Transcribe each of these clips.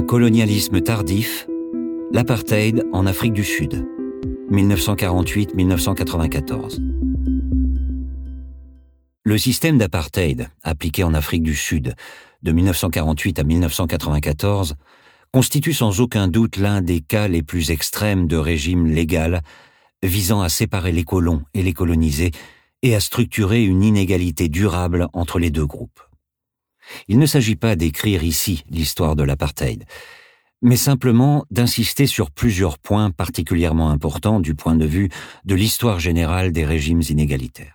Un colonialisme tardif, l'apartheid en Afrique du Sud, 1948-1994. Le système d'apartheid, appliqué en Afrique du Sud, de 1948 à 1994, constitue sans aucun doute l'un des cas les plus extrêmes de régime légal visant à séparer les colons et les colonisés et à structurer une inégalité durable entre les deux groupes. Il ne s'agit pas d'écrire ici l'histoire de l'apartheid, mais simplement d'insister sur plusieurs points particulièrement importants du point de vue de l'histoire générale des régimes inégalitaires.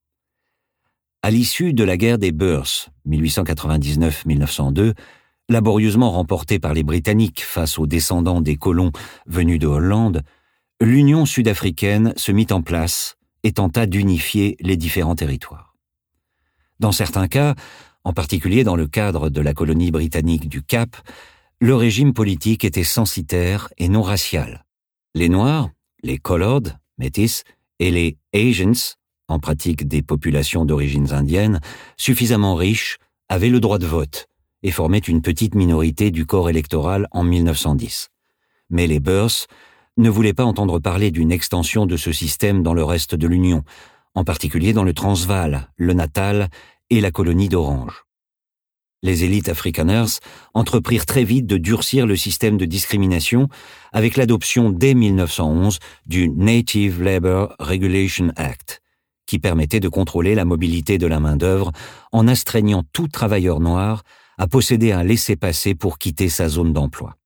À l'issue de la guerre des Boers, 1899-1902, laborieusement remportée par les Britanniques face aux descendants des colons venus de Hollande, l'Union sud-africaine se mit en place et tenta d'unifier les différents territoires. Dans certains cas, en particulier dans le cadre de la colonie britannique du Cap, le régime politique était censitaire et non racial. Les Noirs, les Colored, métis, et les Asians, en pratique des populations d'origines indiennes, suffisamment riches, avaient le droit de vote et formaient une petite minorité du corps électoral en 1910. Mais les Boers ne voulaient pas entendre parler d'une extension de ce système dans le reste de l'Union, en particulier dans le Transvaal, le Natal et la colonie d'Orange. Les élites afrikaners entreprirent très vite de durcir le système de discrimination avec l'adoption dès 1911 du Native Labour Regulation Act, qui permettait de contrôler la mobilité de la main-d'œuvre en astreignant tout travailleur noir à posséder un laissez-passer pour quitter sa zone d'emploi.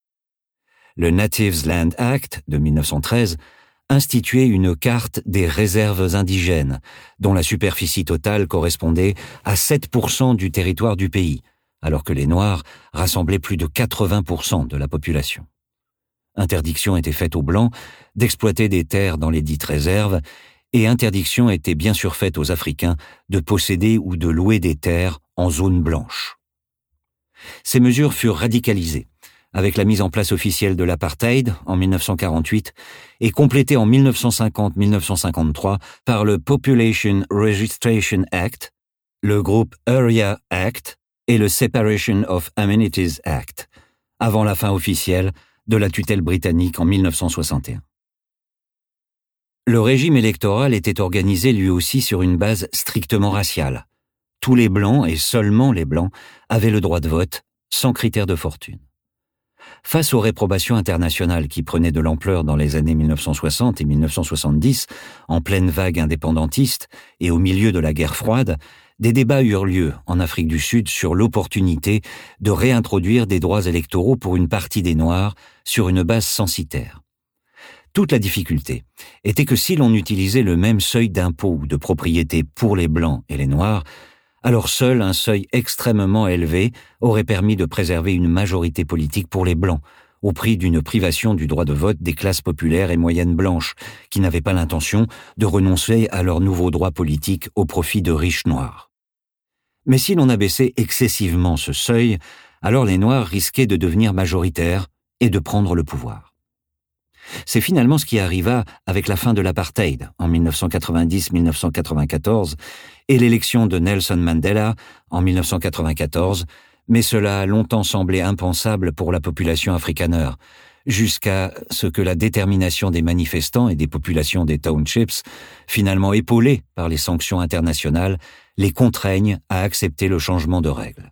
Le Natives Land Act de 1913 instituait une carte des réserves indigènes, dont la superficie totale correspondait à 7% du territoire du pays, alors que les Noirs rassemblaient plus de 80% de la population. Interdiction était faite aux Blancs d'exploiter des terres dans les dites réserves, et interdiction était bien sûr faite aux Africains de posséder ou de louer des terres en zone blanche. Ces mesures furent radicalisées, avec la mise en place officielle de l'apartheid en 1948 et complétée en 1950-1953 par le Population Registration Act, le groupe Area Act et le Separation of Amenities Act, avant la fin officielle de la tutelle britannique en 1961. Le régime électoral était organisé lui aussi sur une base strictement raciale. Tous les Blancs, et seulement les Blancs, avaient le droit de vote, sans critère de fortune. Face aux réprobations internationales qui prenaient de l'ampleur dans les années 1960 et 1970, en pleine vague indépendantiste et au milieu de la guerre froide, des débats eurent lieu en Afrique du Sud sur l'opportunité de réintroduire des droits électoraux pour une partie des Noirs sur une base censitaire. Toute la difficulté était que si l'on utilisait le même seuil d'impôt ou de propriété pour les Blancs et les Noirs, alors seul un seuil extrêmement élevé aurait permis de préserver une majorité politique pour les Blancs, au prix d'une privation du droit de vote des classes populaires et moyennes blanches, qui n'avaient pas l'intention de renoncer à leurs nouveaux droits politiques au profit de riches Noirs. Mais si l'on abaissait excessivement ce seuil, alors les Noirs risquaient de devenir majoritaires et de prendre le pouvoir. C'est finalement ce qui arriva avec la fin de l'apartheid en 1990-1994 et l'élection de Nelson Mandela en 1994, mais cela a longtemps semblé impensable pour la population afrikaner, jusqu'à ce que la détermination des manifestants et des populations des townships, finalement épaulées par les sanctions internationales, les contraignent à accepter le changement de règles.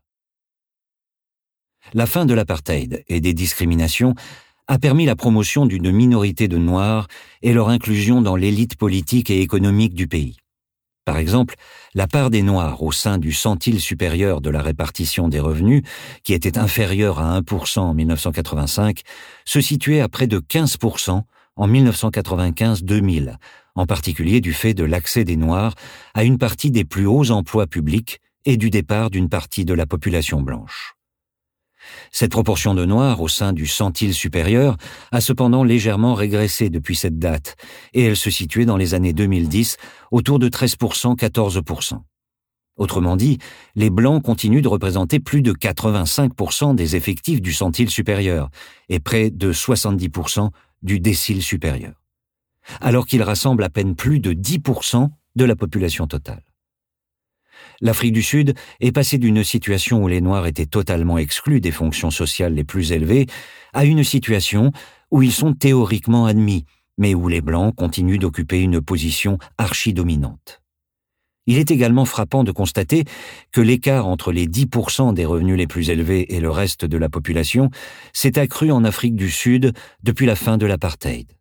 La fin de l'apartheid et des discriminations a permis la promotion d'une minorité de Noirs et leur inclusion dans l'élite politique et économique du pays. Par exemple, la part des Noirs au sein du centile supérieur de la répartition des revenus, qui était inférieure à 1% en 1985, se situait à près de 15% en 1995-2000, en particulier du fait de l'accès des Noirs à une partie des plus hauts emplois publics et du départ d'une partie de la population blanche. Cette proportion de Noirs au sein du centile supérieur a cependant légèrement régressé depuis cette date, et elle se situait dans les années 2010 autour de 13%, 14%. Autrement dit, les Blancs continuent de représenter plus de 85% des effectifs du centile supérieur et près de 70% du décile supérieur, alors qu'ils rassemblent à peine plus de 10% de la population totale. L'Afrique du Sud est passée d'une situation où les Noirs étaient totalement exclus des fonctions sociales les plus élevées à une situation où ils sont théoriquement admis, mais où les Blancs continuent d'occuper une position archi-dominante. Il est également frappant de constater que l'écart entre les 10% des revenus les plus élevés et le reste de la population s'est accru en Afrique du Sud depuis la fin de l'apartheid.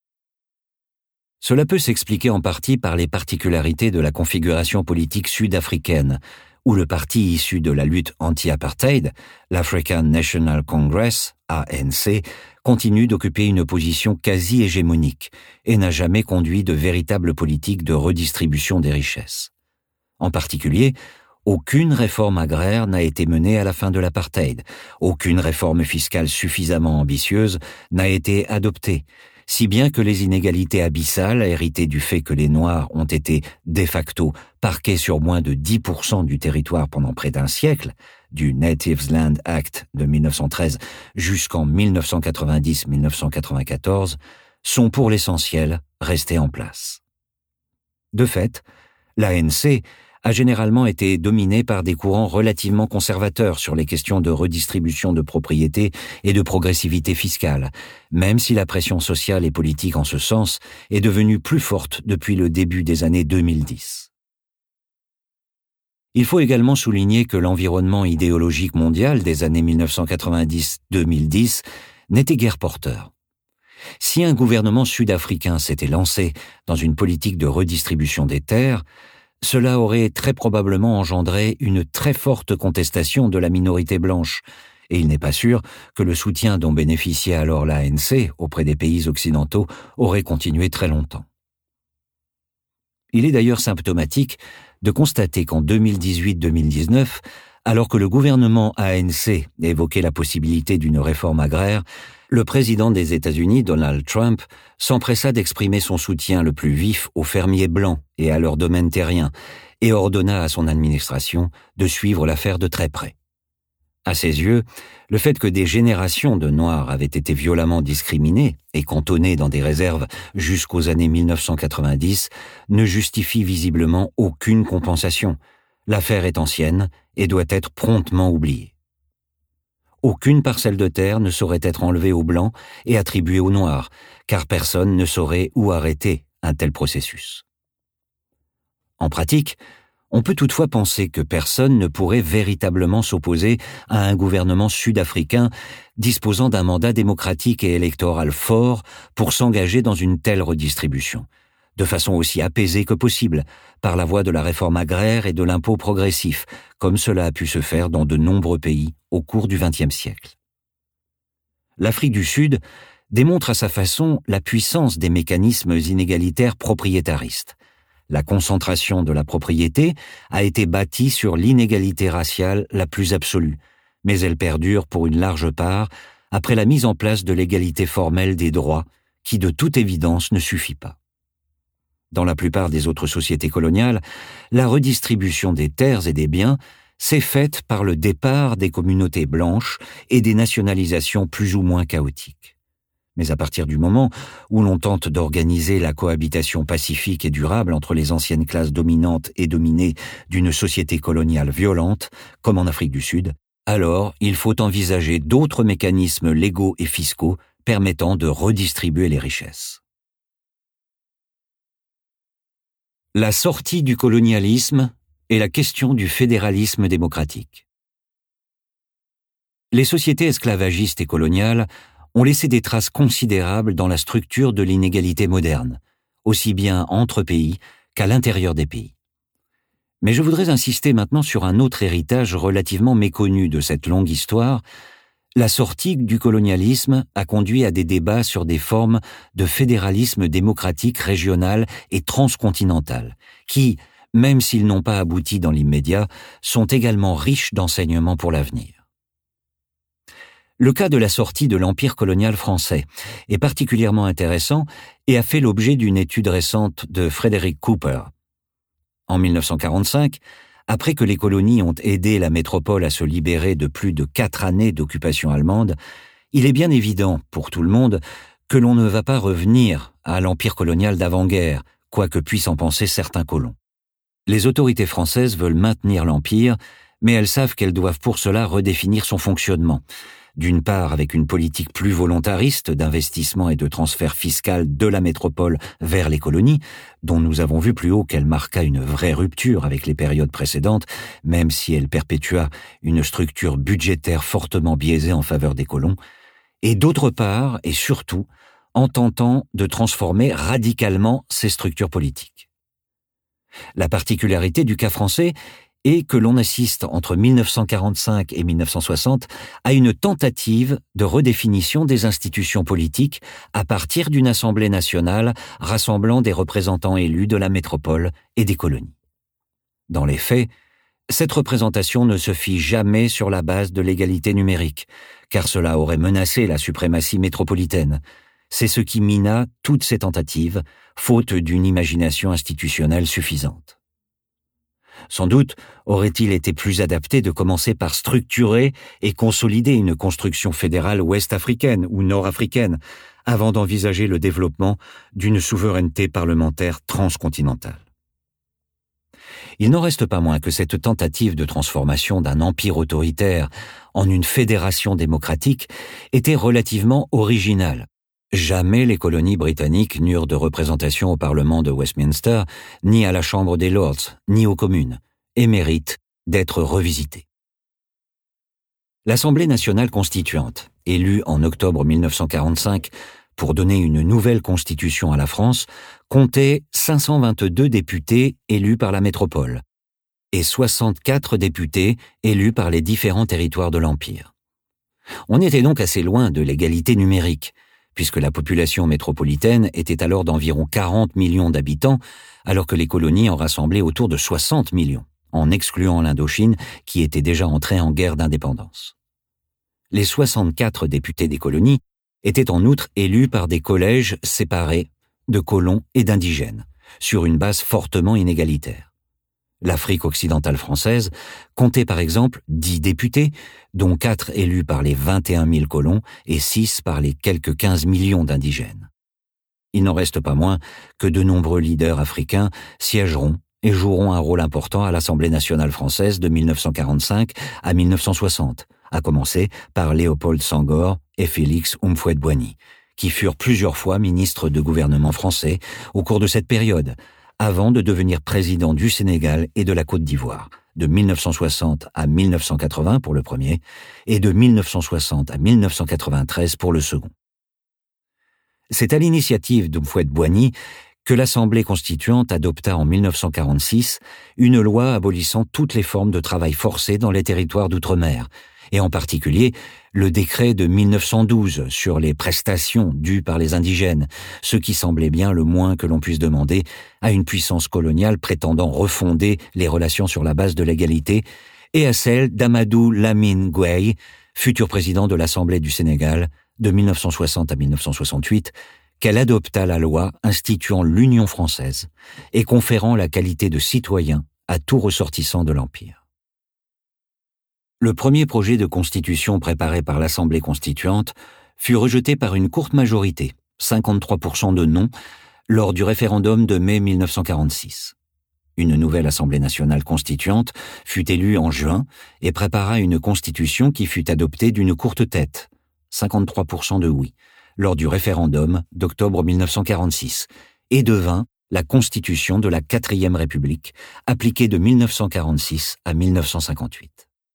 Cela peut s'expliquer en partie par les particularités de la configuration politique sud-africaine, où le parti issu de la lutte anti-apartheid, l'African National Congress, ANC, continue d'occuper une position quasi-hégémonique et n'a jamais conduit de véritable politique de redistribution des richesses. En particulier, aucune réforme agraire n'a été menée à la fin de l'apartheid, aucune réforme fiscale suffisamment ambitieuse n'a été adoptée, si bien que les inégalités abyssales héritées du fait que les Noirs ont été de facto parqués sur moins de 10% du territoire pendant près d'un siècle, du Natives Land Act de 1913 jusqu'en 1990-1994, sont pour l'essentiel restées en place. De fait, l'ANC a généralement été dominée par des courants relativement conservateurs sur les questions de redistribution de propriété et de progressivité fiscale, même si la pression sociale et politique en ce sens est devenue plus forte depuis le début des années 2010. Il faut également souligner que l'environnement idéologique mondial des années 1990-2010 n'était guère porteur. Si un gouvernement sud-africain s'était lancé dans une politique de redistribution des terres, cela aurait très probablement engendré une très forte contestation de la minorité blanche, et il n'est pas sûr que le soutien dont bénéficiait alors l'ANC auprès des pays occidentaux aurait continué très longtemps. Il est d'ailleurs symptomatique de constater qu'en 2018-2019, alors que le gouvernement ANC évoquait la possibilité d'une réforme agraire, le président des États-Unis, Donald Trump, s'empressa d'exprimer son soutien le plus vif aux fermiers blancs et à leurs domaines terriens, et ordonna à son administration de suivre l'affaire de très près. À ses yeux, le fait que des générations de Noirs avaient été violemment discriminés et cantonnés dans des réserves jusqu'aux années 1990 ne justifie visiblement aucune compensation. L'affaire est ancienne et doit être promptement oubliée. Aucune parcelle de terre ne saurait être enlevée aux Blancs et attribuée aux Noirs, car personne ne saurait où arrêter un tel processus. En pratique, on peut toutefois penser que personne ne pourrait véritablement s'opposer à un gouvernement sud-africain disposant d'un mandat démocratique et électoral fort pour s'engager dans une telle redistribution, de façon aussi apaisée que possible, par la voie de la réforme agraire et de l'impôt progressif, comme cela a pu se faire dans de nombreux pays au cours du XXe siècle. L'Afrique du Sud démontre à sa façon la puissance des mécanismes inégalitaires propriétaristes. La concentration de la propriété a été bâtie sur l'inégalité raciale la plus absolue, mais elle perdure pour une large part après la mise en place de l'égalité formelle des droits, qui de toute évidence ne suffit pas. Dans la plupart des autres sociétés coloniales, la redistribution des terres et des biens s'est faite par le départ des communautés blanches et des nationalisations plus ou moins chaotiques. Mais à partir du moment où l'on tente d'organiser la cohabitation pacifique et durable entre les anciennes classes dominantes et dominées d'une société coloniale violente, comme en Afrique du Sud, alors il faut envisager d'autres mécanismes légaux et fiscaux permettant de redistribuer les richesses. La sortie du colonialisme et la question du fédéralisme démocratique. Les sociétés esclavagistes et coloniales ont laissé des traces considérables dans la structure de l'inégalité moderne, aussi bien entre pays qu'à l'intérieur des pays. Mais je voudrais insister maintenant sur un autre héritage relativement méconnu de cette longue histoire. La sortie du colonialisme a conduit à des débats sur des formes de fédéralisme démocratique régional et transcontinental, qui, même s'ils n'ont pas abouti dans l'immédiat, sont également riches d'enseignements pour l'avenir. Le cas de la sortie de l'Empire colonial français est particulièrement intéressant et a fait l'objet d'une étude récente de Frederick Cooper. En 1945, après que les colonies ont aidé la métropole à se libérer de plus de 4 années d'occupation allemande, il est bien évident pour tout le monde que l'on ne va pas revenir à l'Empire colonial d'avant-guerre, quoi que puissent en penser certains colons. Les autorités françaises veulent maintenir l'Empire, mais elles savent qu'elles doivent pour cela redéfinir son fonctionnement. D'une part avec une politique plus volontariste d'investissement et de transfert fiscal de la métropole vers les colonies, dont nous avons vu plus haut qu'elle marqua une vraie rupture avec les périodes précédentes, même si elle perpétua une structure budgétaire fortement biaisée en faveur des colons, et d'autre part, et surtout, en tentant de transformer radicalement ces structures politiques. La particularité du cas français est que l'on assiste entre 1945 et 1960 à une tentative de redéfinition des institutions politiques à partir d'une Assemblée nationale rassemblant des représentants élus de la métropole et des colonies. Dans les faits, cette représentation ne se fit jamais sur la base de l'égalité numérique, car cela aurait menacé la suprématie métropolitaine. C'est ce qui mina toutes ces tentatives, faute d'une imagination institutionnelle suffisante. Sans doute aurait-il été plus adapté de commencer par structurer et consolider une construction fédérale ouest-africaine ou nord-africaine, avant d'envisager le développement d'une souveraineté parlementaire transcontinentale. Il n'en reste pas moins que cette tentative de transformation d'un empire autoritaire en une fédération démocratique était relativement originale. Jamais les colonies britanniques n'eurent de représentation au Parlement de Westminster, ni à la Chambre des Lords, ni aux communes, et méritent d'être revisitées. L'Assemblée nationale constituante, élue en octobre 1945 pour donner une nouvelle constitution à la France, comptait 522 députés élus par la métropole et 64 députés élus par les différents territoires de l'Empire. On était donc assez loin de l'égalité numérique, puisque la population métropolitaine était alors d'environ 40 millions d'habitants, alors que les colonies en rassemblaient autour de 60 millions, en excluant l'Indochine qui était déjà entrée en guerre d'indépendance. Les 64 députés des colonies étaient en outre élus par des collèges séparés de colons et d'indigènes, sur une base fortement inégalitaire. L'Afrique occidentale française comptait par exemple 10 députés, dont 4 élus par les 21 000 colons et 6 par les quelques 15 millions d'indigènes. Il n'en reste pas moins que de nombreux leaders africains siégeront et joueront un rôle important à l'Assemblée nationale française de 1945 à 1960, à commencer par Léopold Senghor et Félix Houphouët-Boigny, qui furent plusieurs fois ministres de gouvernement français au cours de cette période, avant de devenir président du Sénégal et de la Côte d'Ivoire, de 1960 à 1980 pour le premier, et de 1960 à 1993 pour le second. C'est à l'initiative d'Houphouët-Boigny que l'Assemblée constituante adopta en 1946 une loi abolissant toutes les formes de travail forcé dans les territoires d'outre-mer, et en particulier le décret de 1912 sur les prestations dues par les indigènes, ce qui semblait bien le moins que l'on puisse demander à une puissance coloniale prétendant refonder les relations sur la base de l'égalité, et à celle d'Amadou Lamine Gueye, futur président de l'Assemblée du Sénégal de 1960 à 1968, qu'elle adopta la loi instituant l'Union française et conférant la qualité de citoyen à tout ressortissant de l'Empire. Le premier projet de constitution préparé par l'Assemblée constituante fut rejeté par une courte majorité, 53% de non, lors du référendum de mai 1946. Une nouvelle Assemblée nationale constituante fut élue en juin et prépara une constitution qui fut adoptée d'une courte tête, 53% de oui, lors du référendum d'octobre 1946, et devint la Constitution de la 4e République, appliquée de 1946 à 1958.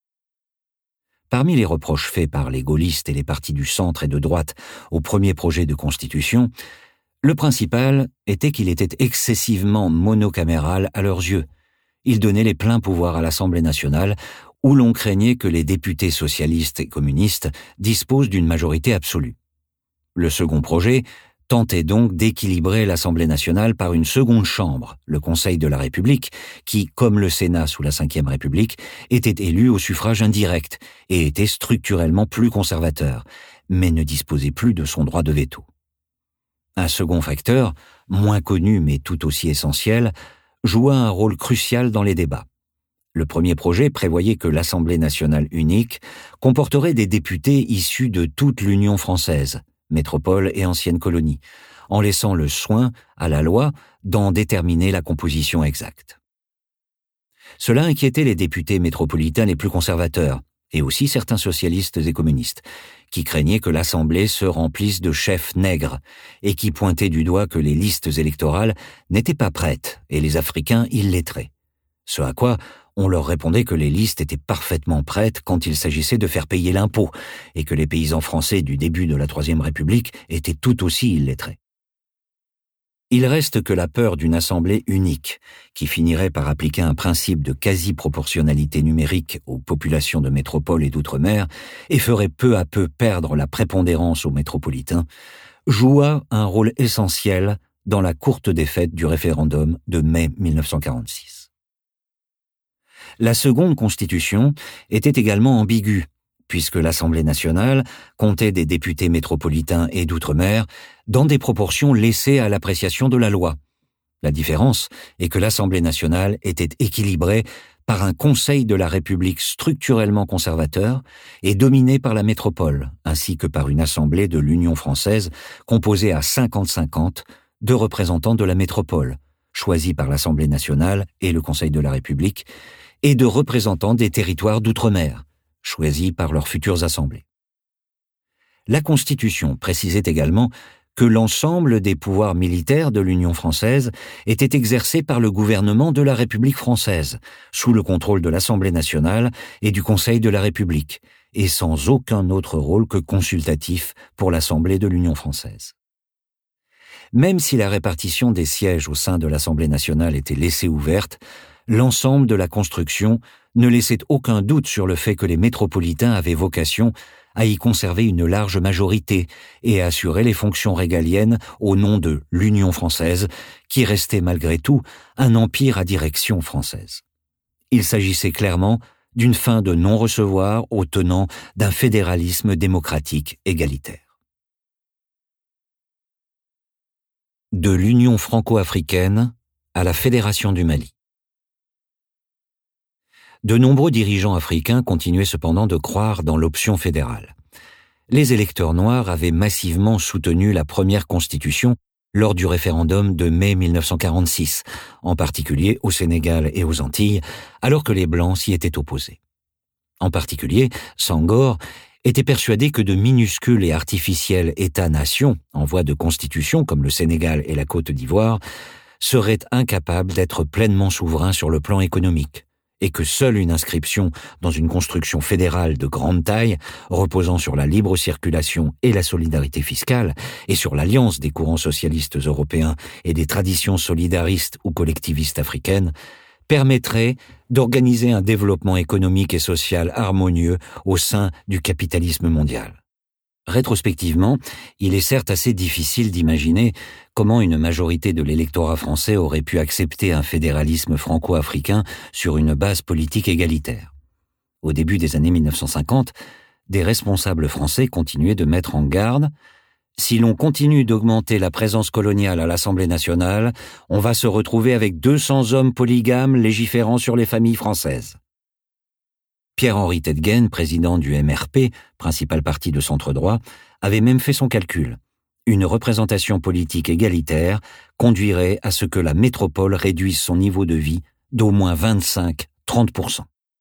Parmi les reproches faits par les gaullistes et les partis du centre et de droite au premier projet de constitution, le principal était qu'il était excessivement monocaméral à leurs yeux. Il donnait les pleins pouvoirs à l'Assemblée nationale, où l'on craignait que les députés socialistes et communistes disposent d'une majorité absolue. Le second projet tentait donc d'équilibrer l'Assemblée nationale par une seconde chambre, le Conseil de la République, qui, comme le Sénat sous la Ve République, était élu au suffrage indirect et était structurellement plus conservateur, mais ne disposait plus de son droit de veto. Un second facteur, moins connu mais tout aussi essentiel, joua un rôle crucial dans les débats. Le premier projet prévoyait que l'Assemblée nationale unique comporterait des députés issus de toute l'Union française, métropole et ancienne colonie, en laissant le soin à la loi d'en déterminer la composition exacte. Cela inquiétait les députés métropolitains les plus conservateurs, et aussi certains socialistes et communistes, qui craignaient que l'Assemblée se remplisse de chefs nègres, et qui pointaient du doigt que les listes électorales n'étaient pas prêtes, et les Africains illettrés. Ce à quoi on leur répondait que les listes étaient parfaitement prêtes quand il s'agissait de faire payer l'impôt, et que les paysans français du début de la Troisième République étaient tout aussi illettrés. Il reste que la peur d'une assemblée unique, qui finirait par appliquer un principe de quasi-proportionnalité numérique aux populations de métropole et d'outre-mer, et ferait peu à peu perdre la prépondérance aux métropolitains, joua un rôle essentiel dans la courte défaite du référendum de mai 1946. La seconde constitution était également ambiguë, puisque l'Assemblée nationale comptait des députés métropolitains et d'outre-mer dans des proportions laissées à l'appréciation de la loi. La différence est que l'Assemblée nationale était équilibrée par un Conseil de la République structurellement conservateur et dominé par la métropole, ainsi que par une Assemblée de l'Union française composée à 50-50 de représentants de la métropole, choisis par l'Assemblée nationale et le Conseil de la République, et de représentants des territoires d'outre-mer, choisis par leurs futures assemblées. La Constitution précisait également que l'ensemble des pouvoirs militaires de l'Union française étaient exercés par le gouvernement de la République française, sous le contrôle de l'Assemblée nationale et du Conseil de la République, et sans aucun autre rôle que consultatif pour l'Assemblée de l'Union française. Même si la répartition des sièges au sein de l'Assemblée nationale était laissée ouverte, l'ensemble de la construction ne laissait aucun doute sur le fait que les métropolitains avaient vocation à y conserver une large majorité et à assurer les fonctions régaliennes au nom de l'Union française, qui restait malgré tout un empire à direction française. Il s'agissait clairement d'une fin de non-recevoir aux tenants d'un fédéralisme démocratique égalitaire. De l'Union franco-africaine à la Fédération du Mali. De nombreux dirigeants africains continuaient cependant de croire dans l'option fédérale. Les électeurs noirs avaient massivement soutenu la première constitution lors du référendum de mai 1946, en particulier au Sénégal et aux Antilles, alors que les Blancs s'y étaient opposés. En particulier, Senghor était persuadé que de minuscules et artificiels États-nations en voie de constitution, comme le Sénégal et la Côte d'Ivoire, seraient incapables d'être pleinement souverains sur le plan économique, et que seule une inscription dans une construction fédérale de grande taille, reposant sur la libre circulation et la solidarité fiscale, et sur l'alliance des courants socialistes européens et des traditions solidaristes ou collectivistes africaines, permettrait d'organiser un développement économique et social harmonieux au sein du capitalisme mondial. Rétrospectivement, il est certes assez difficile d'imaginer comment une majorité de l'électorat français aurait pu accepter un fédéralisme franco-africain sur une base politique égalitaire. Au début des années 1950, des responsables français continuaient de mettre en garde « Si l'on continue d'augmenter la présence coloniale à l'Assemblée nationale, on va se retrouver avec 200 hommes polygames légiférant sur les familles françaises. » Pierre-Henri Tedgen, président du MRP, principal parti de centre-droit, avait même fait son calcul. Une représentation politique égalitaire conduirait à ce que la métropole réduise son niveau de vie d'au moins 25-30%.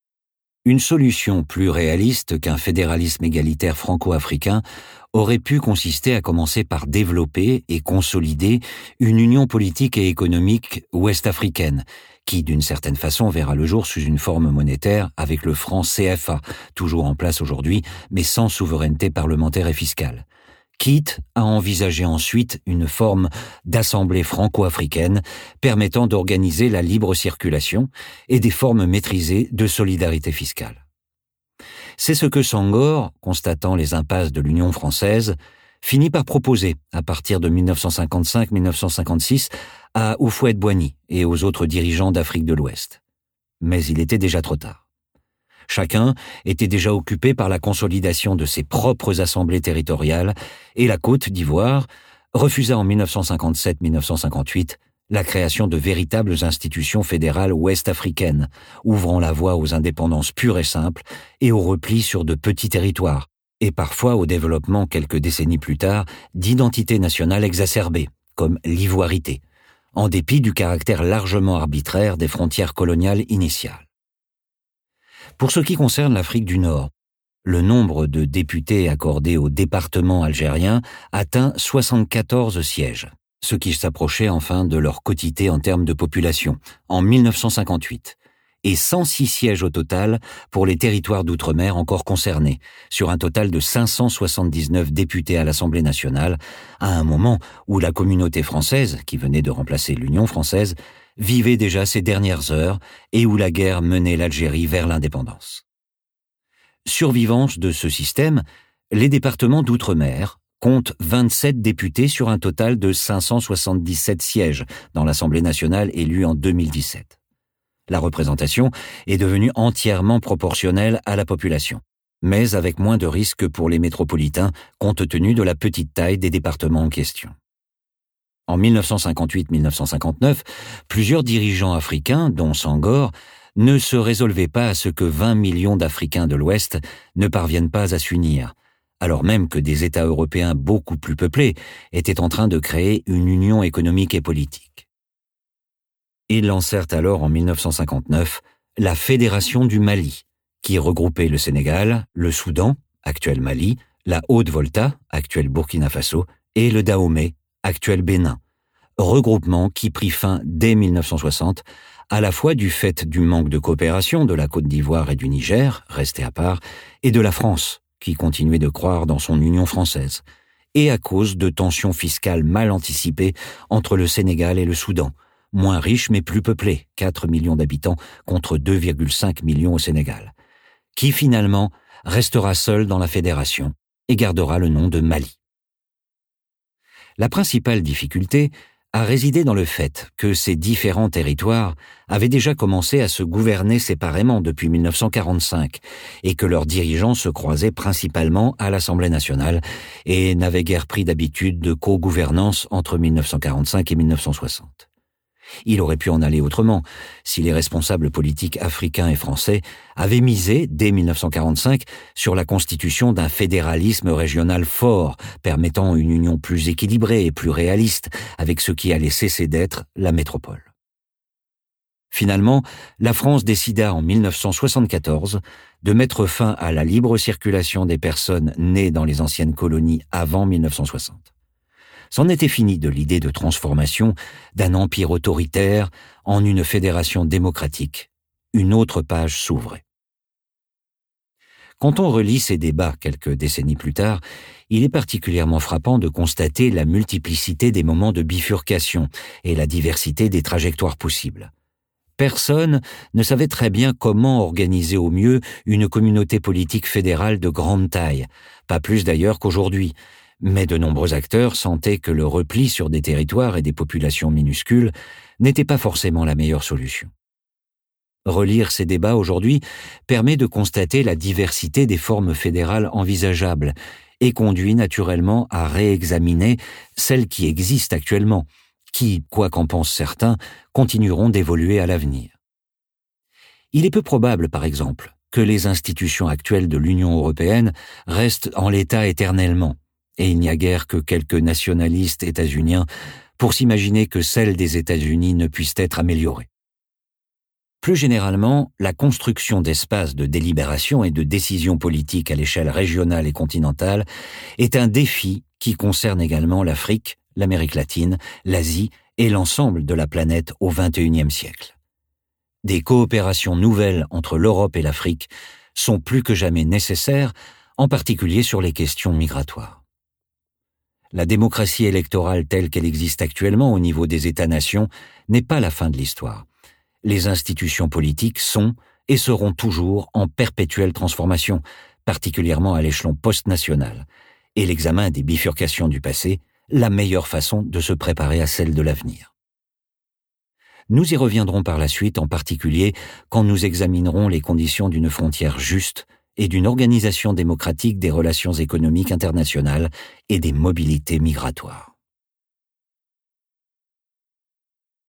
Une solution plus réaliste qu'un fédéralisme égalitaire franco-africain aurait pu consister à commencer par développer et consolider une union politique et économique ouest-africaine, qui d'une certaine façon verra le jour sous une forme monétaire avec le franc CFA, toujours en place aujourd'hui, mais sans souveraineté parlementaire et fiscale. Quitte à envisager ensuite une forme d'assemblée franco-africaine permettant d'organiser la libre circulation et des formes maîtrisées de solidarité fiscale. C'est ce que Senghor, constatant les impasses de l'Union française, finit par proposer à partir de 1955-1956 à Houphouët-Boigny et aux autres dirigeants d'Afrique de l'Ouest. Mais il était déjà trop tard. Chacun était déjà occupé par la consolidation de ses propres assemblées territoriales et la Côte d'Ivoire refusa en 1957-1958 la création de véritables institutions fédérales ouest-africaines, ouvrant la voie aux indépendances pures et simples et au repli sur de petits territoires, et parfois au développement quelques décennies plus tard d'identités nationales exacerbées, comme l'ivoirité, en dépit du caractère largement arbitraire des frontières coloniales initiales. Pour ce qui concerne l'Afrique du Nord, le nombre de députés accordés au département algérien atteint 74 sièges, ce qui s'approchait enfin de leur quotité en termes de population, en 1958, et 106 sièges au total pour les territoires d'outre-mer encore concernés, sur un total de 579 députés à l'Assemblée nationale, à un moment où la communauté française, qui venait de remplacer l'Union française, vivait déjà ses dernières heures et où la guerre menait l'Algérie vers l'indépendance. Survivance de ce système, les départements d'outre-mer comptent 27 députés sur un total de 577 sièges dans l'Assemblée nationale élue en 2017. La représentation est devenue entièrement proportionnelle à la population, mais avec moins de risques pour les métropolitains compte tenu de la petite taille des départements en question. En 1958-1959, plusieurs dirigeants africains, dont Senghor, ne se résolvaient pas à ce que 20 millions d'Africains de l'Ouest ne parviennent pas à s'unir, alors même que des États européens beaucoup plus peuplés étaient en train de créer une union économique et politique. Ils lancèrent alors en 1959 la Fédération du Mali, qui regroupait le Sénégal, le Soudan, actuel Mali, la Haute-Volta, actuel Burkina Faso, et le Dahomey, actuel Bénin, regroupement qui prit fin dès 1960, à la fois du fait du manque de coopération de la Côte d'Ivoire et du Niger, restés à part, et de la France, qui continuait de croire dans son union française, et à cause de tensions fiscales mal anticipées entre le Sénégal et le Soudan, moins riche mais plus peuplé, 4 millions d'habitants contre 2,5 millions au Sénégal, qui finalement restera seul dans la fédération et gardera le nom de Mali. La principale difficulté a résidé dans le fait que ces différents territoires avaient déjà commencé à se gouverner séparément depuis 1945 et que leurs dirigeants se croisaient principalement à l'Assemblée nationale et n'avaient guère pris d'habitude de co-gouvernance entre 1945 et 1960. Il aurait pu en aller autrement si les responsables politiques africains et français avaient misé, dès 1945, sur la constitution d'un fédéralisme régional fort, permettant une union plus équilibrée et plus réaliste avec ce qui allait cesser d'être la métropole. Finalement, la France décida en 1974 de mettre fin à la libre circulation des personnes nées dans les anciennes colonies avant 1960. C'en était fini de l'idée de transformation d'un empire autoritaire en une fédération démocratique. Une autre page s'ouvrait. Quand on relit ces débats quelques décennies plus tard, il est particulièrement frappant de constater la multiplicité des moments de bifurcation et la diversité des trajectoires possibles. Personne ne savait très bien comment organiser au mieux une communauté politique fédérale de grande taille, pas plus d'ailleurs qu'aujourd'hui. Mais de nombreux acteurs sentaient que le repli sur des territoires et des populations minuscules n'était pas forcément la meilleure solution. Relire ces débats aujourd'hui permet de constater la diversité des formes fédérales envisageables et conduit naturellement à réexaminer celles qui existent actuellement, qui, quoi qu'en pensent certains, continueront d'évoluer à l'avenir. Il est peu probable, par exemple, que les institutions actuelles de l'Union européenne restent en l'état éternellement. Et il n'y a guère que quelques nationalistes états-uniens pour s'imaginer que celles des États-Unis ne puissent être améliorées. Plus généralement, la construction d'espaces de délibération et de décision politique à l'échelle régionale et continentale est un défi qui concerne également l'Afrique, l'Amérique latine, l'Asie et l'ensemble de la planète au XXIe siècle. Des coopérations nouvelles entre l'Europe et l'Afrique sont plus que jamais nécessaires, en particulier sur les questions migratoires. La démocratie électorale telle qu'elle existe actuellement au niveau des États-nations n'est pas la fin de l'histoire. Les institutions politiques sont et seront toujours en perpétuelle transformation, particulièrement à l'échelon post-national, et l'examen des bifurcations du passé, la meilleure façon de se préparer à celle de l'avenir. Nous y reviendrons par la suite, en particulier quand nous examinerons les conditions d'une frontière juste et d'une organisation démocratique des relations économiques internationales et des mobilités migratoires.